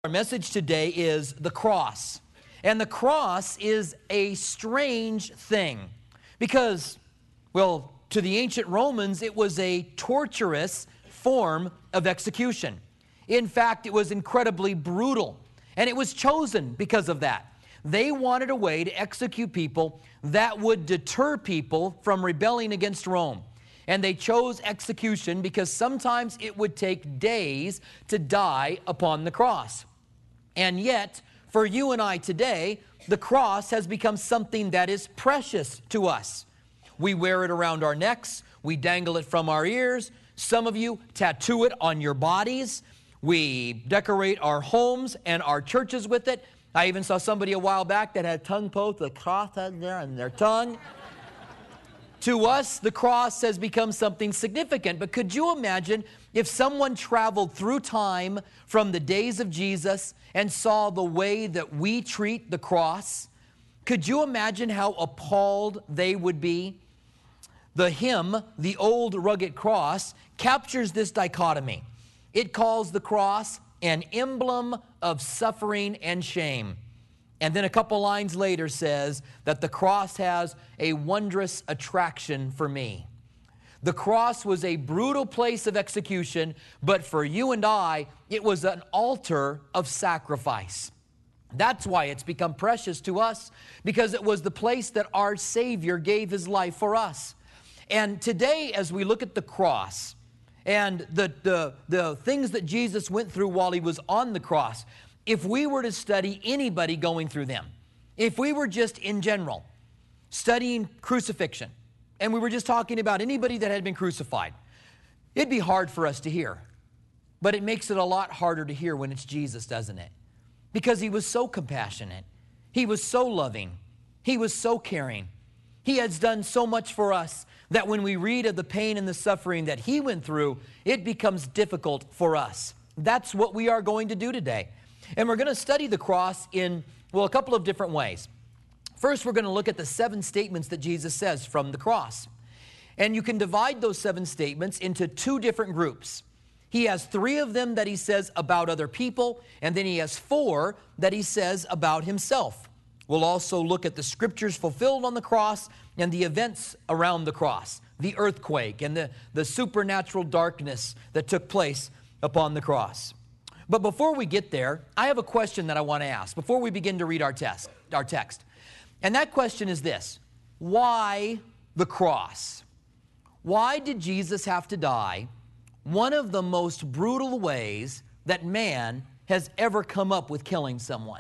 Our message today is the cross. And the cross is a strange thing because, well, to the ancient Romans, it was a torturous form of execution. In fact, it was incredibly brutal, and it was chosen because of that. They wanted a way to execute people that would deter people from rebelling against Rome. And they chose execution because sometimes it would take days to die upon the cross. And yet, for you and I today, the cross has become something that is precious to us. We wear it around our necks. We dangle it from our ears. Some of you tattoo it on your bodies. We decorate our homes and our churches with it. I even saw somebody a while back that had tongue post, the cross there on their tongue. To us, the cross has become something significant. But could you imagine if someone traveled through time from the days of Jesus and saw the way that we treat the cross? Could you imagine how appalled they would be? The hymn, The Old Rugged Cross, captures this dichotomy. It calls the cross an emblem of suffering and shame. And then a couple lines later says that the cross has a wondrous attraction for me. The cross was a brutal place of execution, but for you and I, it was an altar of sacrifice. That's why it's become precious to us, because it was the place that our Savior gave His life for us. And today, as we look at the cross and the things that Jesus went through while He was on the cross, if we were to study anybody going through them, if we were just in general studying crucifixion, and we were just talking about anybody that had been crucified, it'd be hard for us to hear. But it makes it a lot harder to hear when it's Jesus, doesn't it? Because He was so compassionate. He was so loving. He was so caring. He has done so much for us that when we read of the pain and the suffering that He went through, it becomes difficult for us. That's what we are going to do today. And we're going to study the cross in, a couple of different ways. First, we're going to look at the 7 statements that Jesus says from the cross. And you can divide those 7 statements into 2 different groups. He has 3 of them that He says about other people, and then He has 4 that He says about Himself. We'll also look at the scriptures fulfilled on the cross and the events around the cross, the earthquake and the supernatural darkness that took place upon the cross. But before we get there, I have a question that I want to ask before we begin to read our text. And that question is this: why the cross? Why did Jesus have to die one of the most brutal ways that man has ever come up with killing someone?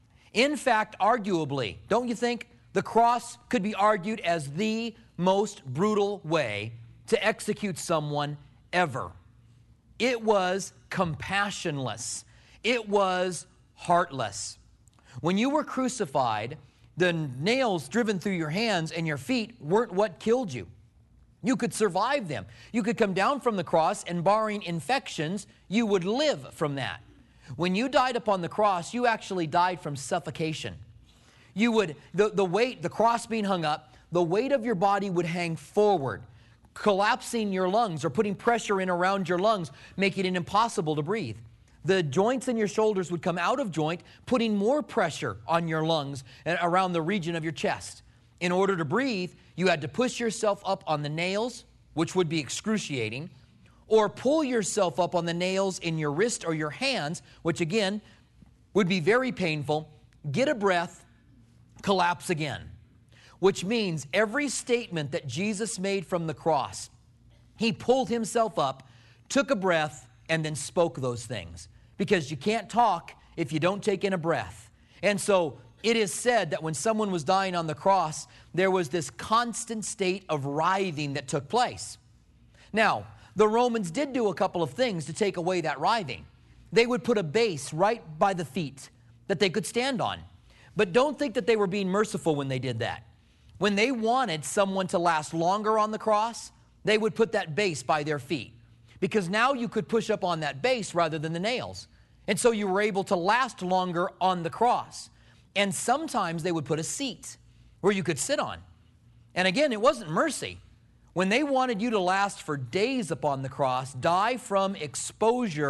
In fact, arguably, don't you think the cross could be argued as the most brutal way to execute someone ever? It was compassionless. It was heartless. When you were crucified, the nails driven through your hands and your feet weren't what killed you. You could survive them. You could come down from the cross, and barring infections, you would live from that. When you died upon the cross, you actually died from suffocation. You would, the weight, the cross being hung up, the weight of your body would hang forward, collapsing your lungs or putting pressure in around your lungs, making it impossible to breathe. The joints in your shoulders would come out of joint, putting more pressure on your lungs and around the region of your chest. In order to breathe, you had to push yourself up on the nails, which would be excruciating, or pull yourself up on the nails in your wrist or your hands, which again would be very painful, get a breath, collapse again. Which means every statement that Jesus made from the cross, He pulled Himself up, took a breath, and then spoke those things. Because you can't talk if you don't take in a breath. And so it is said that when someone was dying on the cross, there was this constant state of writhing that took place. Now, the Romans did do a couple of things to take away that writhing. They would put a base right by the feet that they could stand on. But don't think that they were being merciful when they did that. When they wanted someone to last longer on the cross, they would put that base by their feet. Because now you could push up on that base rather than the nails. And so you were able to last longer on the cross. And sometimes they would put a seat where you could sit on. And again, it wasn't mercy. When they wanted you to last for days upon the cross, die from exposure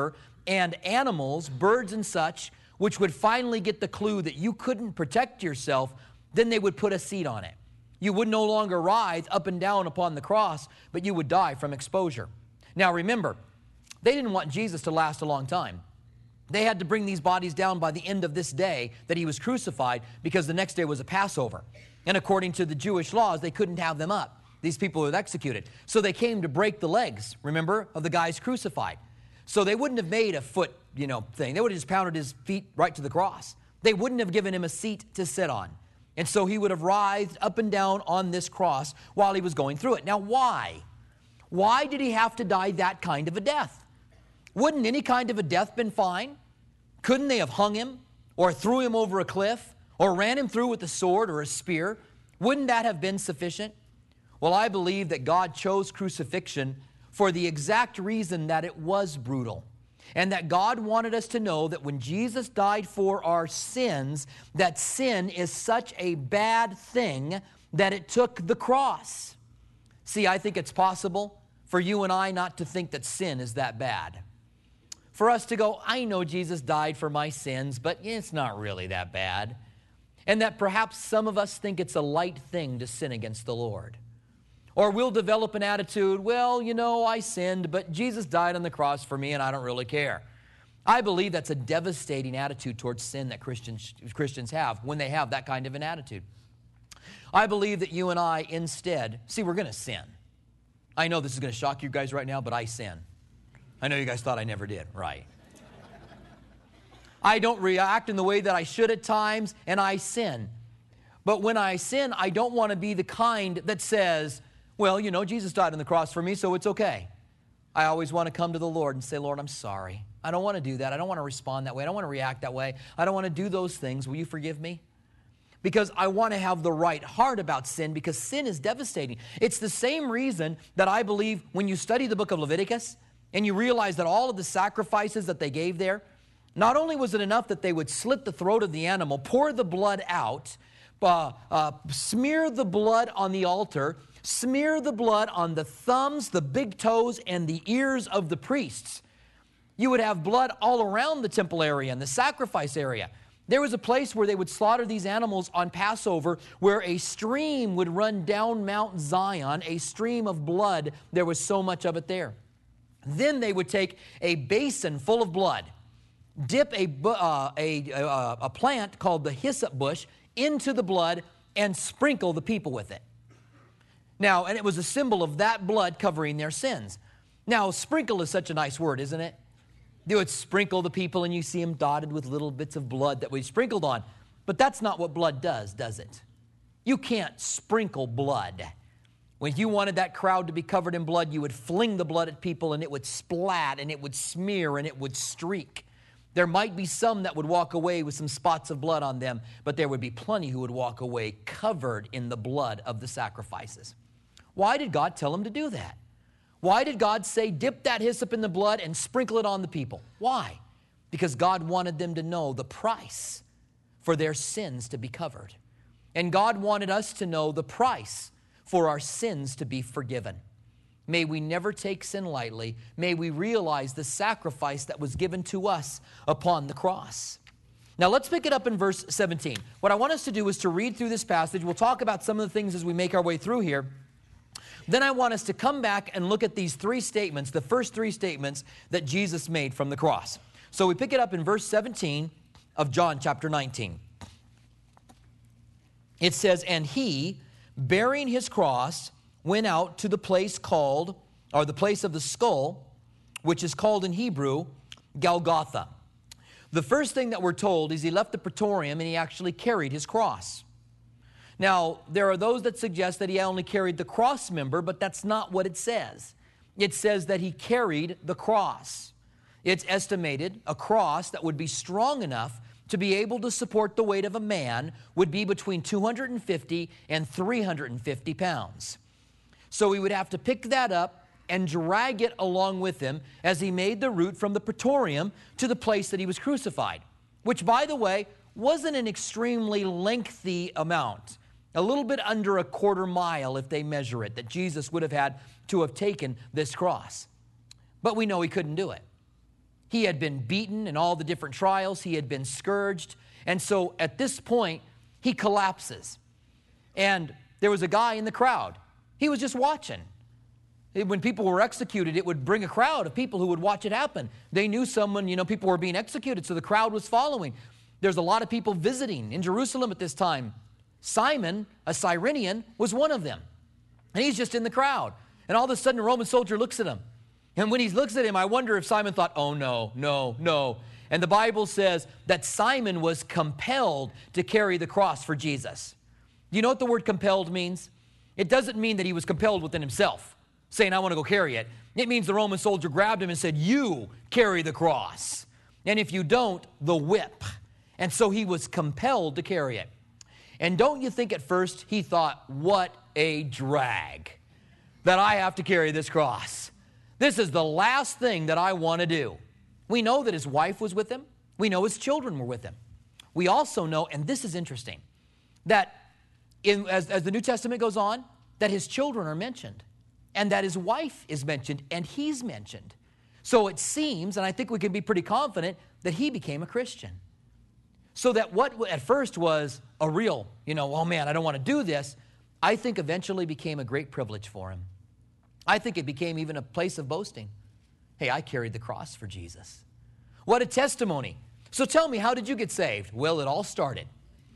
and animals, birds and such, which would finally get the clue that you couldn't protect yourself, then they would put a seat on it. You would no longer writhe up and down upon the cross, but you would die from exposure. Now remember, they didn't want Jesus to last a long time. They had to bring these bodies down by the end of this day that he was crucified, because the next day was a Passover. And according to the Jewish laws, they couldn't have them up. These people were executed. So they came to break the legs, remember, of the guys crucified. So they wouldn't have made a foot, thing. They would have just pounded his feet right to the cross. They wouldn't have given him a seat to sit on. And so he would have writhed up and down on this cross while he was going through it. Now, why? Why did he have to die that kind of a death? Wouldn't any kind of a death been fine? Couldn't they have hung him or threw him over a cliff or ran him through with a sword or a spear? Wouldn't that have been sufficient? Well, I believe that God chose crucifixion for the exact reason that it was brutal, and that God wanted us to know that when Jesus died for our sins, that sin is such a bad thing that it took the cross. See, I think it's possible for you and I not to think that sin is that bad. For us to go, I know Jesus died for my sins, but it's not really that bad. And that perhaps some of us think it's a light thing to sin against the Lord. Or we'll develop an attitude, well, I sinned, but Jesus died on the cross for me and I don't really care. I believe that's a devastating attitude towards sin that Christians have when they have that kind of an attitude. I believe that you and I instead, we're going to sin. I know this is going to shock you guys right now, but I sin. I know you guys thought I never did, right? I don't react in the way that I should at times, and I sin. But when I sin, I don't want to be the kind that says, well, Jesus died on the cross for me, so it's okay. I always want to come to the Lord and say, Lord, I'm sorry. I don't want to do that. I don't want to respond that way. I don't want to react that way. I don't want to do those things. Will you forgive me? Because I want to have the right heart about sin, because sin is devastating. It's the same reason that I believe when you study the book of Leviticus and you realize that all of the sacrifices that they gave there, not only was it enough that they would slit the throat of the animal, pour the blood out, smear the blood on the altar, smear the blood on the thumbs, the big toes, and the ears of the priests. You would have blood all around the temple area and the sacrifice area. There was a place where they would slaughter these animals on Passover, where a stream would run down Mount Zion, a stream of blood. There was so much of it there. Then they would take a basin full of blood, dip a plant called the hyssop bush into the blood, and sprinkle the people with it. Now, and it was a symbol of that blood covering their sins. Now, sprinkle is such a nice word, isn't it? They would sprinkle the people, and you see them dotted with little bits of blood that we sprinkled on. But that's not what blood does it? You can't sprinkle blood. When you wanted that crowd to be covered in blood, you would fling the blood at people, and it would splat, and it would smear, and it would streak. There might be some that would walk away with some spots of blood on them, but there would be plenty who would walk away covered in the blood of the sacrifices. Why did God tell them to do that? Why did God say, dip that hyssop in the blood and sprinkle it on the people? Why? Because God wanted them to know the price for their sins to be covered. And God wanted us to know the price for our sins to be forgiven. May we never take sin lightly. May we realize the sacrifice that was given to us upon the cross. Now let's pick it up in verse 17. What I want us to do is to read through this passage. We'll talk about some of the things as we make our way through here. Then I want us to come back and look at these three statements, the first three statements that Jesus made from the cross. So we pick it up in verse 17 of John chapter 19. It says, and he, bearing his cross, went out to the place called, or the place of the skull, which is called in Hebrew, Golgotha. The first thing that we're told is he left the praetorium and he actually carried his cross. Now, there are those that suggest that he only carried the cross member, but that's not what it says. It says that he carried the cross. It's estimated a cross that would be strong enough to be able to support the weight of a man would be between 250 and 350 pounds. So he would have to pick that up and drag it along with him as he made the route from the praetorium to the place that he was crucified, which, by the way, wasn't an extremely lengthy amount. A little bit under a quarter mile, if they measure it, that Jesus would have had to have taken this cross. But we know he couldn't do it. He had been beaten in all the different trials. He had been scourged. And so at this point, he collapses. And there was a guy in the crowd. He was just watching. When people were executed, it would bring a crowd of people who would watch it happen. They knew someone, people were being executed, so the crowd was following. There's a lot of people visiting in Jerusalem at this time. Simon, a Cyrenian, was one of them. And he's just in the crowd. And all of a sudden, a Roman soldier looks at him. And when he looks at him, I wonder if Simon thought, oh, no. And the Bible says that Simon was compelled to carry the cross for Jesus. Do you know what the word compelled means? It doesn't mean that he was compelled within himself, saying, I want to go carry it. It means the Roman soldier grabbed him and said, you carry the cross. And if you don't, the whip. And so he was compelled to carry it. And don't you think at first he thought, what a drag that I have to carry this cross. This is the last thing that I want to do. We know that his wife was with him. We know his children were with him. We also know, and this is interesting, that as the New Testament goes on, that his children are mentioned, and that his wife is mentioned, and he's mentioned. So it seems, and I think we can be pretty confident, that he became a Christian. So that what at first was a real, oh man, I don't want to do this, I think eventually became a great privilege for him. I think it became even a place of boasting. Hey, I carried the cross for Jesus. What a testimony. So tell me, how did you get saved? Well, it all started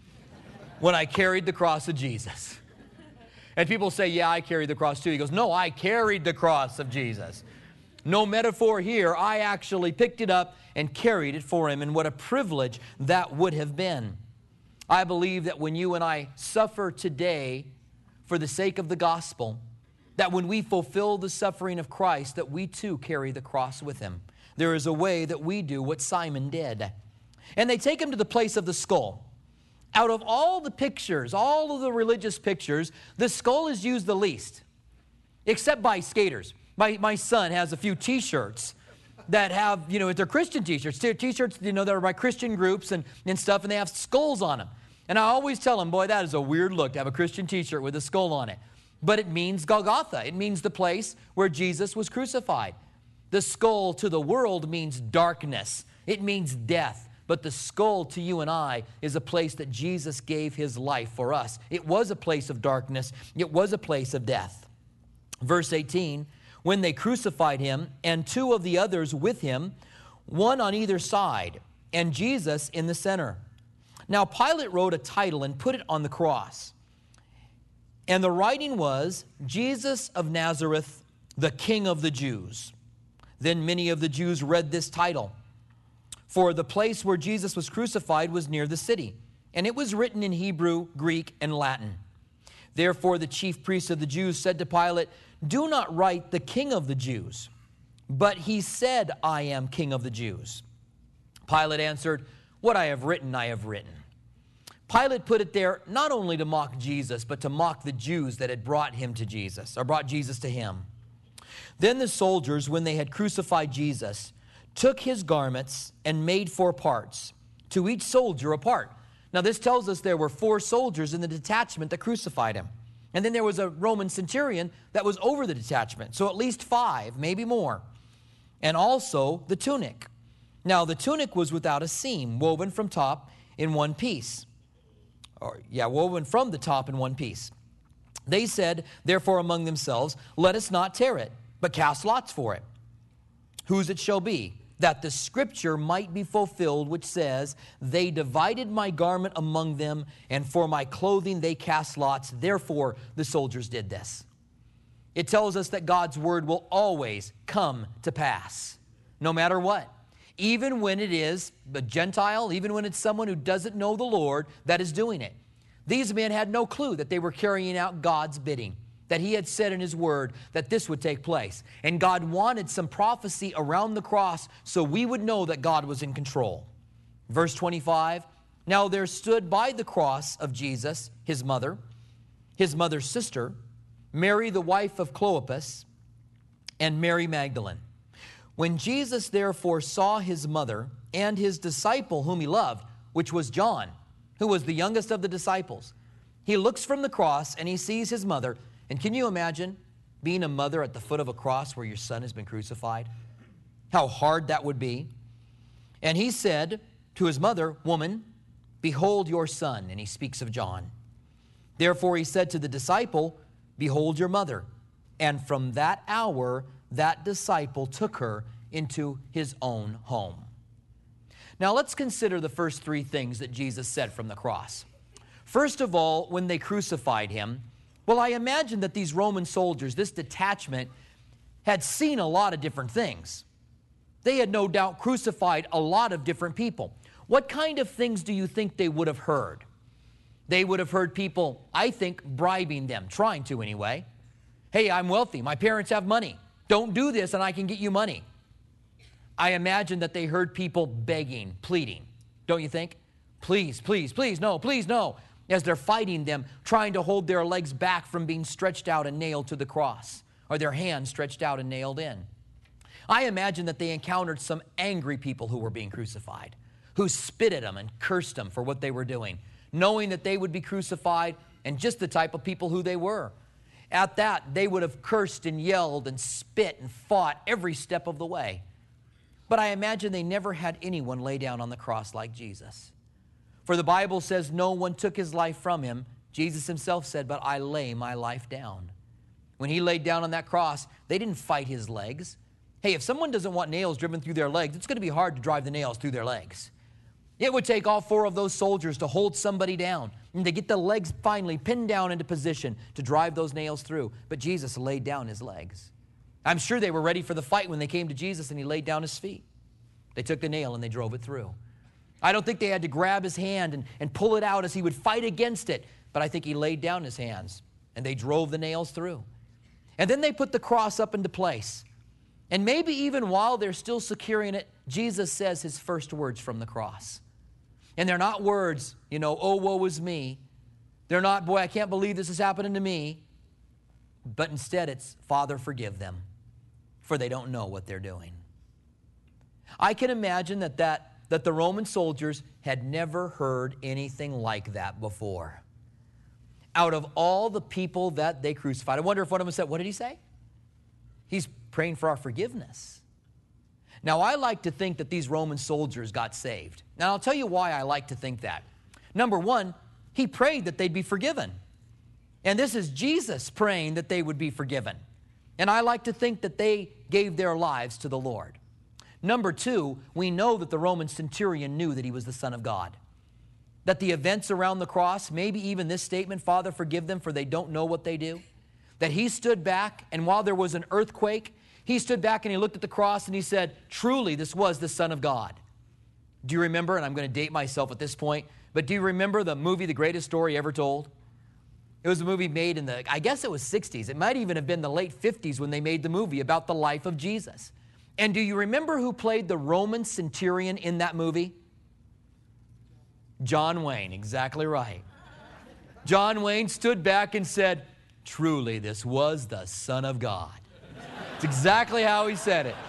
when I carried the cross of Jesus. And people say, yeah, I carried the cross too. He goes, no, I carried the cross of Jesus. No metaphor here. I actually picked it up and carried it for him. And what a privilege that would have been. I believe that when you and I suffer today for the sake of the gospel, that when we fulfill the suffering of Christ, that we too carry the cross with him. There is a way that we do what Simon did. And they take him to the place of the skull. Out of all the pictures, all of the religious pictures, the skull is used the least, except by skaters. My son has a few T-shirts that have, they're Christian T-shirts. T-shirts, that are by Christian groups and stuff, and they have skulls on them. And I always tell him, boy, that is a weird look to have a Christian T-shirt with a skull on it. But it means Golgotha. It means the place where Jesus was crucified. The skull to the world means darkness. It means death. But the skull to you and I is a place that Jesus gave his life for us. It was a place of darkness. It was a place of death. Verse 18, when they crucified him and two of the others with him, one on either side, and Jesus in the center. Now Pilate wrote a title and put it on the cross. And the writing was, Jesus of Nazareth, the King of the Jews. Then many of the Jews read this title. For the place where Jesus was crucified was near the city, and it was written in Hebrew, Greek, and Latin. Therefore the chief priests of the Jews said to Pilate, do not write the King of the Jews. But he said, I am King of the Jews. Pilate answered, what I have written, I have written. Pilate put it there not only to mock Jesus, but to mock the Jews that had brought him to Jesus, or brought Jesus to him. Then the soldiers, when they had crucified Jesus, took his garments and made 4 parts, to each soldier a part. Now this tells us there were 4 soldiers in the detachment that crucified him. And then there was a Roman centurion that was over the detachment. So at least 5, maybe more. And also the tunic. Now the tunic was without a seam, woven from top in one piece. Woven from the top in one piece. They said, therefore among themselves, let us not tear it, but cast lots for it, whose it shall be, that the scripture might be fulfilled, which says, they divided my garment among them, and for my clothing they cast lots. Therefore the soldiers did this. It tells us that God's word will always come to pass, no matter what. Even when it is a Gentile, even when it's someone who doesn't know the Lord that is doing it. These men had no clue that they were carrying out God's bidding, that he had said in his word that this would take place. And God wanted some prophecy around the cross so we would know that God was in control. Verse 25, now there stood by the cross of Jesus, his mother's sister, Mary the wife of Clopas, and Mary Magdalene. When Jesus therefore saw his mother and his disciple whom he loved, which was John, who was the youngest of the disciples, he looks from the cross and he sees his mother. And can you imagine being a mother at the foot of a cross where your son has been crucified? How hard that would be. And he said to his mother, "Woman, behold your son." And he speaks of John. Therefore he said to the disciple, "Behold your mother." And from that hour, that disciple took her into his own home. Now let's consider the first three things that Jesus said from the cross. First of all, when they crucified him, well, I imagine that these Roman soldiers, this detachment, had seen a lot of different things. They had no doubt crucified a lot of different people. What kind of things do you think they would have heard? They would have heard people, I think, bribing them, trying to anyway. "Hey, I'm wealthy. My parents have money. Don't do this and I can get you money." I imagine that they heard people begging, pleading, don't you think? "Please, please, please, no, please, no." As they're fighting them, trying to hold their legs back from being stretched out and nailed to the cross, or their hands stretched out and nailed in. I imagine that they encountered some angry people who were being crucified, who spit at them and cursed them for what they were doing, knowing that they would be crucified and just the type of people who they were. At that, they would have cursed and yelled and spit and fought every step of the way. But I imagine they never had anyone lay down on the cross like Jesus. For the Bible says no one took his life from him. Jesus himself said, "But I lay my life down." When he laid down on that cross, they didn't fight his legs. Hey, if someone doesn't want nails driven through their legs, it's going to be hard to drive the nails through their legs. It would take all four of those soldiers to hold somebody down and to get the legs finally pinned down into position to drive those nails through. But Jesus laid down his legs. I'm sure they were ready for the fight when they came to Jesus and he laid down his feet. They took the nail and they drove it through. I don't think they had to grab his hand and pull it out as he would fight against it, but I think he laid down his hands and they drove the nails through. And then they put the cross up into place. And maybe even while they're still securing it, Jesus says his first words from the cross. And they're not words, "Oh, woe is me." They're not, "Boy, I can't believe this is happening to me." But instead it's, "Father, forgive them, for they don't know what they're doing." I can imagine that the Roman soldiers had never heard anything like that before. Out of all the people that they crucified, I wonder if one of them said, "What did he say?" "He's praying for our forgiveness." Now, I like to think that these Roman soldiers got saved. Now, I'll tell you why I like to think that. Number one, he prayed that they'd be forgiven. And this is Jesus praying that they would be forgiven. And I like to think that they gave their lives to the Lord. Number two, we know that the Roman centurion knew that he was the Son of God. That the events around the cross, maybe even this statement, "Father, forgive them, for they don't know what they do," that he stood back, and while there was an earthquake, he stood back and he looked at the cross and he said, "Truly, this was the Son of God." Do you remember, and I'm going to date myself at this point, but do you remember the movie The Greatest Story Ever Told? It was a movie made in I guess it was 60s. It might even have been the late 50s when they made the movie about the life of Jesus. And do you remember who played the Roman centurion in that movie? John Wayne, exactly right. John Wayne stood back and said, "Truly, this was the Son of God." It's exactly how he said it.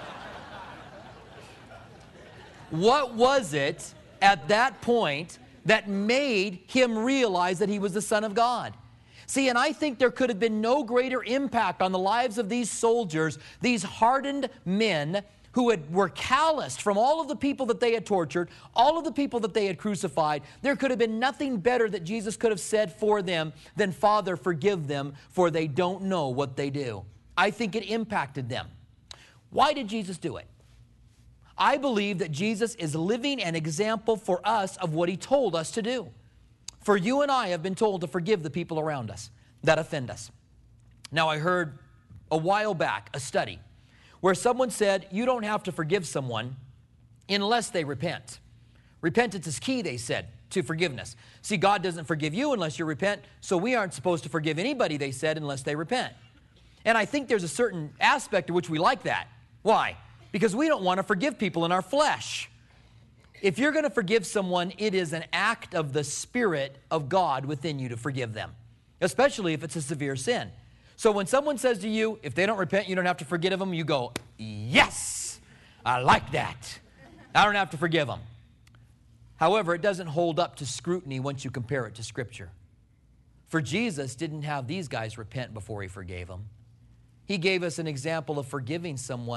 What was it at that point that made him realize that he was the Son of God? See, and I think there could have been no greater impact on the lives of these soldiers, these hardened men who were calloused from all of the people that they had tortured, all of the people that they had crucified. There could have been nothing better that Jesus could have said for them than, "Father, forgive them, for they don't know what they do." I think it impacted them. Why did Jesus do it? I believe that Jesus is living an example for us of what he told us to do. For you and I have been told to forgive the people around us that offend us. Now, I heard a while back a study where someone said you don't have to forgive someone unless they repent. Repentance is key, they said, to forgiveness. See, God doesn't forgive you unless you repent, so we aren't supposed to forgive anybody, they said, unless they repent. And I think there's a certain aspect to which we like that. Why? Because we don't want to forgive people in our flesh. If you're going to forgive someone, it is an act of the Spirit of God within you to forgive them, especially if it's a severe sin. So when someone says to you, if they don't repent, you don't have to forgive them, you go, "Yes, I like that. I don't have to forgive them." However, it doesn't hold up to scrutiny once you compare it to Scripture. For Jesus didn't have these guys repent before he forgave them. He gave us an example of forgiving someone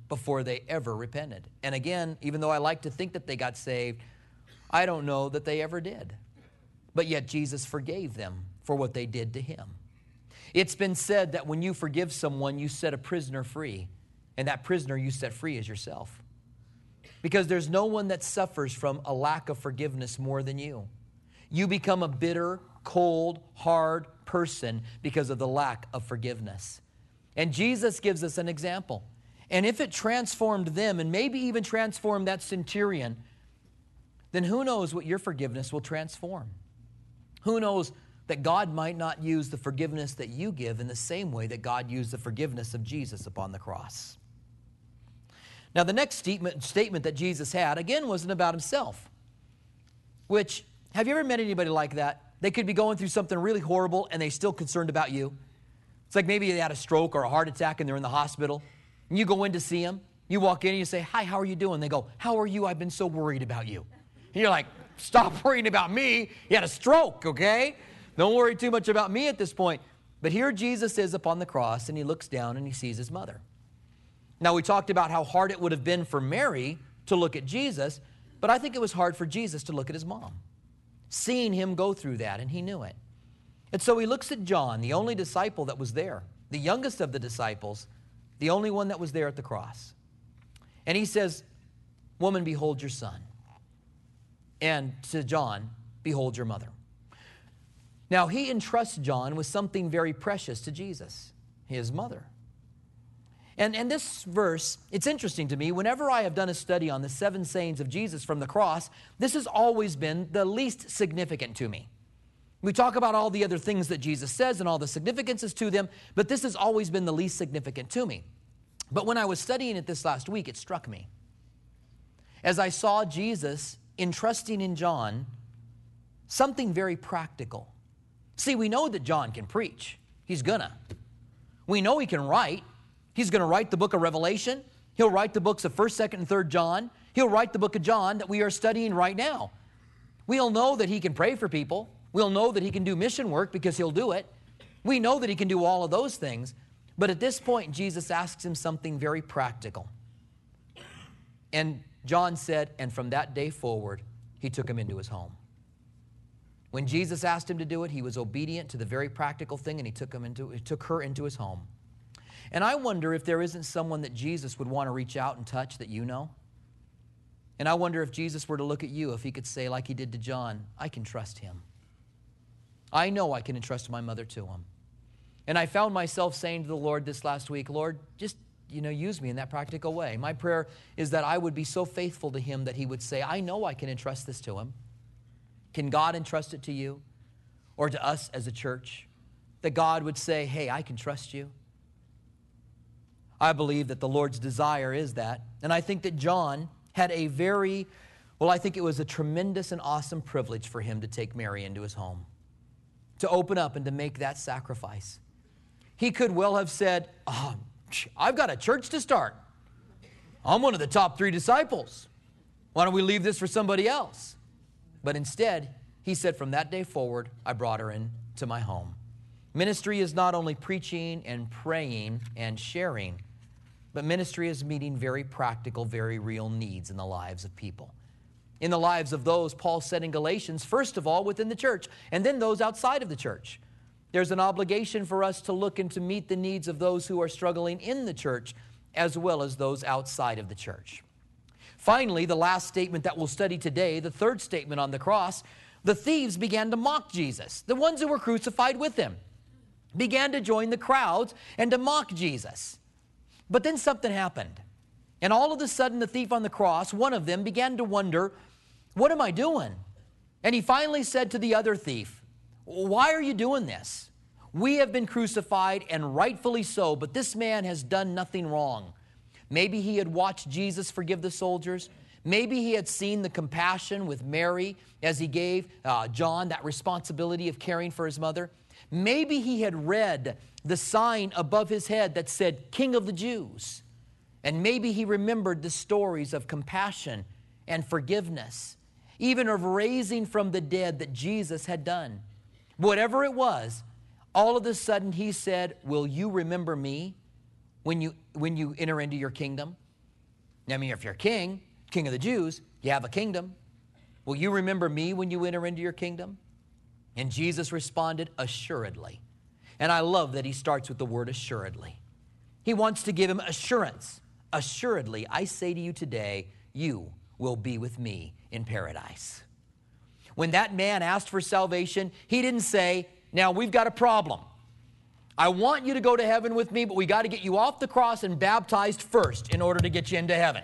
before they ever repented. And again, even though I like to think that they got saved, I don't know that they ever did. But yet Jesus forgave them for what they did to him. It's been said that when you forgive someone, you set a prisoner free. And that prisoner you set free is yourself. Because there's no one that suffers from a lack of forgiveness more than you. You become a bitter, cold, hard person because of the lack of forgiveness. And Jesus gives us an example. And if it transformed them and maybe even transformed that centurion, then who knows what your forgiveness will transform? Who knows that God might not use the forgiveness that you give in the same way that God used the forgiveness of Jesus upon the cross. Now, the next statement that Jesus had, again, wasn't about himself. Which, have you ever met anybody like that? They could be going through something really horrible and they're still concerned about you. It's like maybe they had a stroke or a heart attack and they're in the hospital. And you go in to see them. You walk in and you say, "Hi, how are you doing?" They go, "How are you? I've been so worried about you." And you're like, "Stop worrying about me. You had a stroke, okay? Don't worry too much about me at this point." But here Jesus is upon the cross and he looks down and he sees his mother. Now, we talked about how hard it would have been for Mary to look at Jesus, but I think it was hard for Jesus to look at his mom, seeing him go through that, and he knew it. And so he looks at John, the only disciple that was there, the youngest of the disciples, the only one that was there at the cross. And he says, "Woman, behold your son." And to John, "Behold your mother." Now, he entrusts John with something very precious to Jesus, his mother. And this verse, it's interesting to me. Whenever I have done a study on the 7 sayings of Jesus from the cross, this has always been the least significant to me. We talk about all the other things that Jesus says and all the significances to them, but this has always been the least significant to me. But when I was studying it this last week, it struck me. As I saw Jesus entrusting in John something very practical. See, we know that John can preach. He's gonna. We know he can write. He's going to write the book of Revelation. He'll write the books of 1st, 2nd, and 3rd John. He'll write the book of John that we are studying right now. We'll know that he can pray for people. We'll know that he can do mission work because he'll do it. We know that he can do all of those things. But at this point, Jesus asks him something very practical. And John said, and from that day forward, he took him into his home. When Jesus asked him to do it, he was obedient to the very practical thing, and he took her into his home. And I wonder if there isn't someone that Jesus would want to reach out and touch that you know. And I wonder if Jesus were to look at you, if he could say like he did to John, "I can trust him. I know I can entrust my mother to him." And I found myself saying to the Lord this last week, "Lord, just, use me in that practical way." My prayer is that I would be so faithful to him that he would say, "I know I can entrust this to him." Can God entrust it to you or to us as a church? That God would say, "Hey, I can trust you." I believe that the Lord's desire is that. And I think that John had I think it was a tremendous and awesome privilege for him to take Mary into his home, to open up and to make that sacrifice. He could well have said, "I've got a church to start. I'm one of the top 3 disciples. Why don't we leave this for somebody else?" But instead, he said, "From that day forward, I brought her into my home." Ministry is not only preaching and praying and sharing, but ministry is meeting very practical, very real needs in the lives of people. In the lives of those, Paul said in Galatians, first of all within the church, and then those outside of the church. There's an obligation for us to look and to meet the needs of those who are struggling in the church, as well as those outside of the church. Finally, the last statement that we'll study today, the 3rd statement on the cross, the thieves began to mock Jesus. The ones who were crucified with him began to join the crowds and to mock Jesus. But then something happened. And all of a sudden, the thief on the cross, one of them, began to wonder, "What am I doing?" And he finally said to the other thief, "Why are you doing this? We have been crucified, and rightfully so, but this man has done nothing wrong." Maybe he had watched Jesus forgive the soldiers. Maybe he had seen the compassion with Mary as he gave John that responsibility of caring for his mother. Maybe he had read the sign above his head that said, "King of the Jews." And maybe he remembered the stories of compassion and forgiveness, even of raising from the dead that Jesus had done. Whatever it was, all of a sudden he said, "Will you remember me when you enter into your kingdom?" I mean, if you're king of the Jews, you have a kingdom. Will you remember me when you enter into your kingdom? And Jesus responded, assuredly. And I love that he starts with the word assuredly. He wants to give him assurance. Assuredly, I say to you today, you will be with me in paradise. When that man asked for salvation, he didn't say, now we've got a problem. I want you to go to heaven with me, but we got to get you off the cross and baptized first in order to get you into heaven.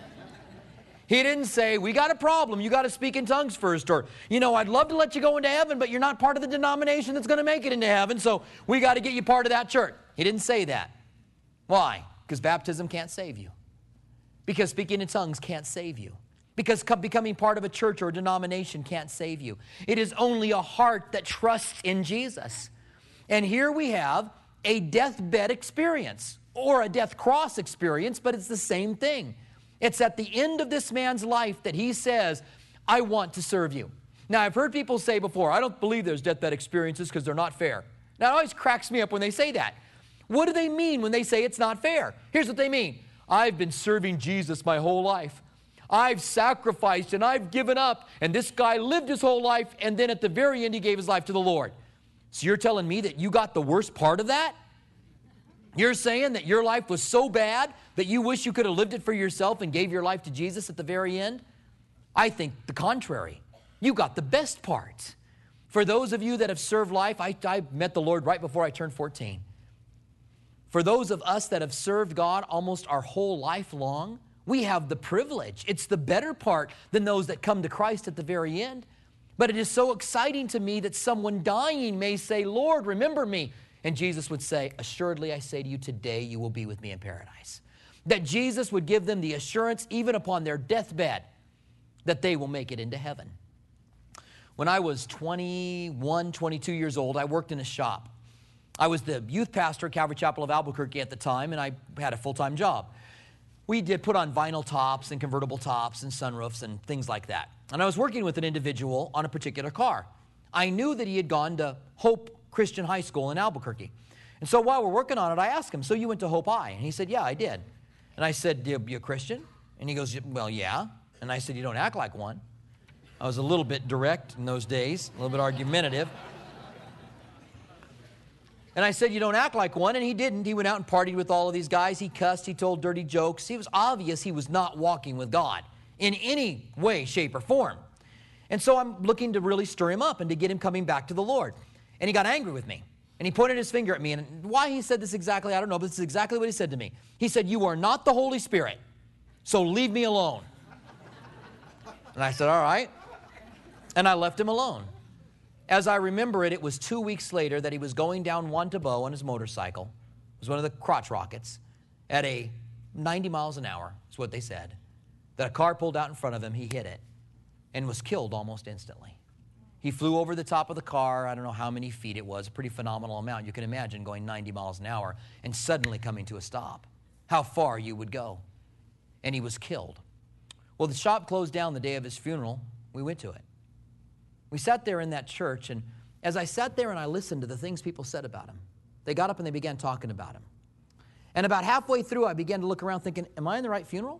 He didn't say, we got a problem, you got to speak in tongues first, or, I'd love to let you go into heaven, but you're not part of the denomination that's going to make it into heaven, so we got to get you part of that church. He didn't say that. Why? Because baptism can't save you. Because speaking in tongues can't save you. Because becoming part of a church or a denomination can't save you. It is only a heart that trusts in Jesus. And here we have a deathbed experience, or a death cross experience, but it's the same thing. It's at the end of this man's life that he says, I want to serve you. Now, I've heard people say before, I don't believe there's deathbed experiences because they're not fair. Now, it always cracks me up when they say that. What do they mean when they say it's not fair? Here's what they mean. I've been serving Jesus my whole life. I've sacrificed and I've given up. And this guy lived his whole life, and then at the very end, he gave his life to the Lord. So you're telling me that you got the worst part of that? You're saying that your life was so bad that you wish you could have lived it for yourself and gave your life to Jesus at the very end? I think the contrary. You got the best part. For those of you that have served life, I met the Lord right before I turned 14. For those of us that have served God almost our whole life long, we have the privilege. It's the better part than those that come to Christ at the very end. But it is so exciting to me that someone dying may say, Lord, remember me. And Jesus would say, assuredly, I say to you, today you will be with me in paradise. That Jesus would give them the assurance, even upon their deathbed, that they will make it into heaven. When I was 21, 22 years old, I worked in a shop. I was the youth pastor at Calvary Chapel of Albuquerque at the time, and I had a full-time job. We did put on vinyl tops and convertible tops and sunroofs and things like that. And I was working with an individual on a particular car. I knew that he had gone to Hope Christian High School in Albuquerque. And so while we're working on it, I asked him, so you went to Hope High? And he said, yeah, I did. And I said, you a Christian? And he goes, well, yeah. And I said, you don't act like one. I was a little bit direct in those days, a little bit argumentative. And I said, you don't act like one, and he didn't. He went out and partied with all of these guys. He cussed, he told dirty jokes. It was obvious he was not walking with God in any way, shape, or form. And so I'm looking to really stir him up and to get him coming back to the Lord. And he got angry with me. And he pointed his finger at me. And why he said this exactly, I don't know, but this is exactly what he said to me. He said, you are not the Holy Spirit, so leave me alone. And I said, all right. And I left him alone. As I remember it, it was 2 weeks later that he was going down Juan Tabo on his motorcycle. It was one of the crotch rockets at 90 miles an hour, is what they said. That a car pulled out in front of him, he hit it, and was killed almost instantly. He flew over the top of the car. I don't know how many feet it was, a pretty phenomenal amount. You can imagine going 90 miles an hour and suddenly coming to a stop. How far you would go. And he was killed. Well, the shop closed down the day of his funeral. We went to it. We sat there in that church, and as I sat there and I listened to the things people said about him, they got up and they began talking about him. And about halfway through, I began to look around thinking, am I in the right funeral?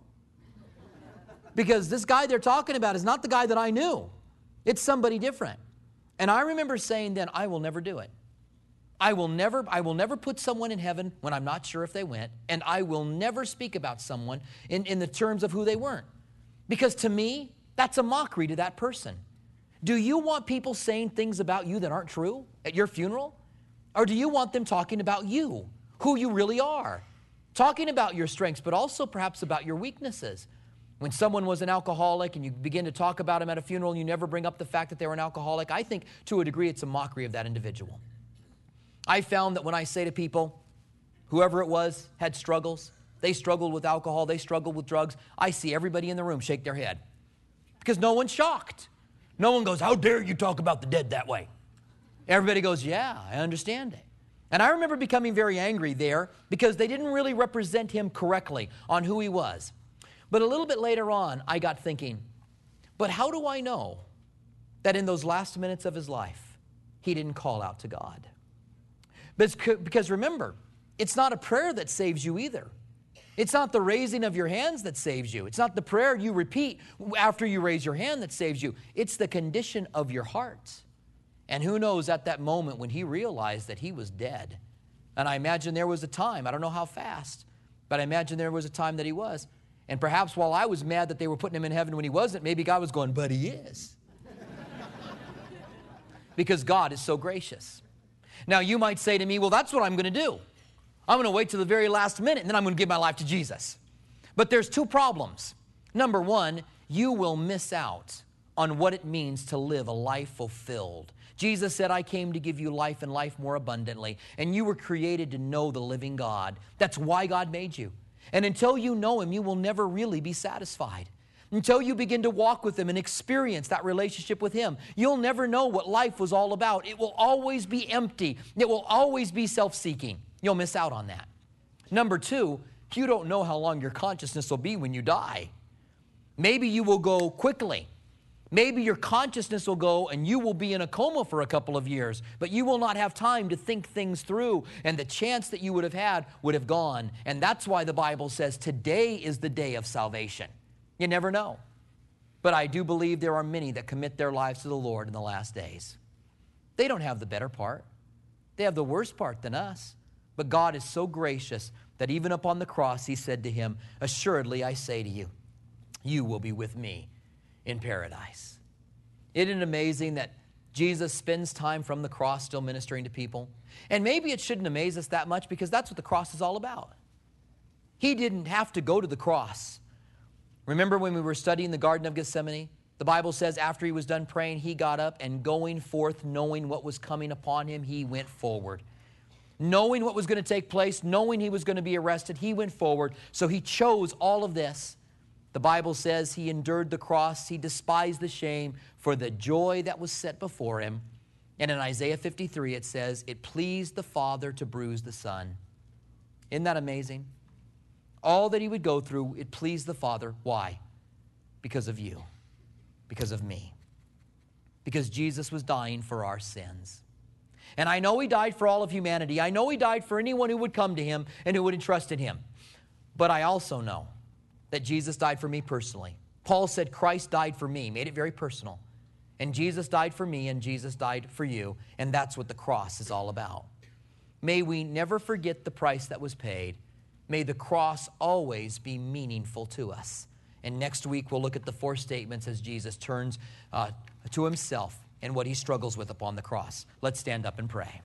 Because this guy they're talking about is not the guy that I knew. It's somebody different. And I remember saying then, I will never do it. I will never put someone in heaven when I'm not sure if they went, and I will never speak about someone in the terms of who they weren't. Because to me, that's a mockery to that person. Do you want people saying things about you that aren't true at your funeral? Or do you want them talking about you, who you really are? Talking about your strengths, but also perhaps about your weaknesses. When someone was an alcoholic and you begin to talk about them at a funeral and you never bring up the fact that they were an alcoholic, I think to a degree it's a mockery of that individual. I found that when I say to people, whoever it was had struggles, they struggled with alcohol, they struggled with drugs, I see everybody in the room shake their head. Because no one's shocked. No one goes, how dare you talk about the dead that way? Everybody goes, yeah, I understand it. And I remember becoming very angry there because they didn't really represent him correctly on who he was. But a little bit later on, I got thinking, but how do I know that in those last minutes of his life, he didn't call out to God? Because remember, it's not a prayer that saves you either. It's not the raising of your hands that saves you. It's not the prayer you repeat after you raise your hand that saves you. It's the condition of your heart. And who knows at that moment when he realized that he was dead. And I imagine there was a time, I don't know how fast, but I imagine there was a time that he was. And perhaps while I was mad that they were putting him in heaven when he wasn't, maybe God was going, but he is. Because God is so gracious. Now you might say to me, well, that's what I'm going to do. I'm going to wait till the very last minute, and then I'm going to give my life to Jesus. But there's two problems. Number one, you will miss out on what it means to live a life fulfilled. Jesus said, I came to give you life and life more abundantly. And you were created to know the living God. That's why God made you. And until you know him, you will never really be satisfied. Until you begin to walk with him and experience that relationship with him, you'll never know what life was all about. It will always be empty. It will always be self-seeking. You'll miss out on that. Number two, you don't know how long your consciousness will be when you die. Maybe you will go quickly. Maybe your consciousness will go and you will be in a coma for a couple of years, but you will not have time to think things through, and the chance that you would have had would have gone. And that's why the Bible says today is the day of salvation. You never know. But I do believe there are many that commit their lives to the Lord in the last days. They don't have the better part. They have the worse part than us. But God is so gracious that even upon the cross, he said to him, assuredly I say to you, you will be with me in paradise. Isn't it amazing that Jesus spends time from the cross still ministering to people? And maybe it shouldn't amaze us that much because that's what the cross is all about. He didn't have to go to the cross. Remember when we were studying the Garden of Gethsemane? The Bible says after he was done praying, he got up and going forth, knowing what was coming upon him, he went forward. Knowing what was going to take place, knowing he was going to be arrested, he went forward. So he chose all of this. The Bible says he endured the cross, he despised the shame for the joy that was set before him. And in Isaiah 53, it says, it pleased the Father to bruise the Son. Isn't that amazing? All that he would go through, it pleased the Father. Why? Because of you. Because of me. Because Jesus was dying for our sins. And I know he died for all of humanity. I know he died for anyone who would come to him and who would entrust in him. But I also know that Jesus died for me personally. Paul said Christ died for me, made it very personal. And Jesus died for me and Jesus died for you. And that's what the cross is all about. May we never forget the price that was paid. May the cross always be meaningful to us. And next week we'll look at the 4 statements as Jesus turns to himself and what he struggles with upon the cross. Let's stand up and pray.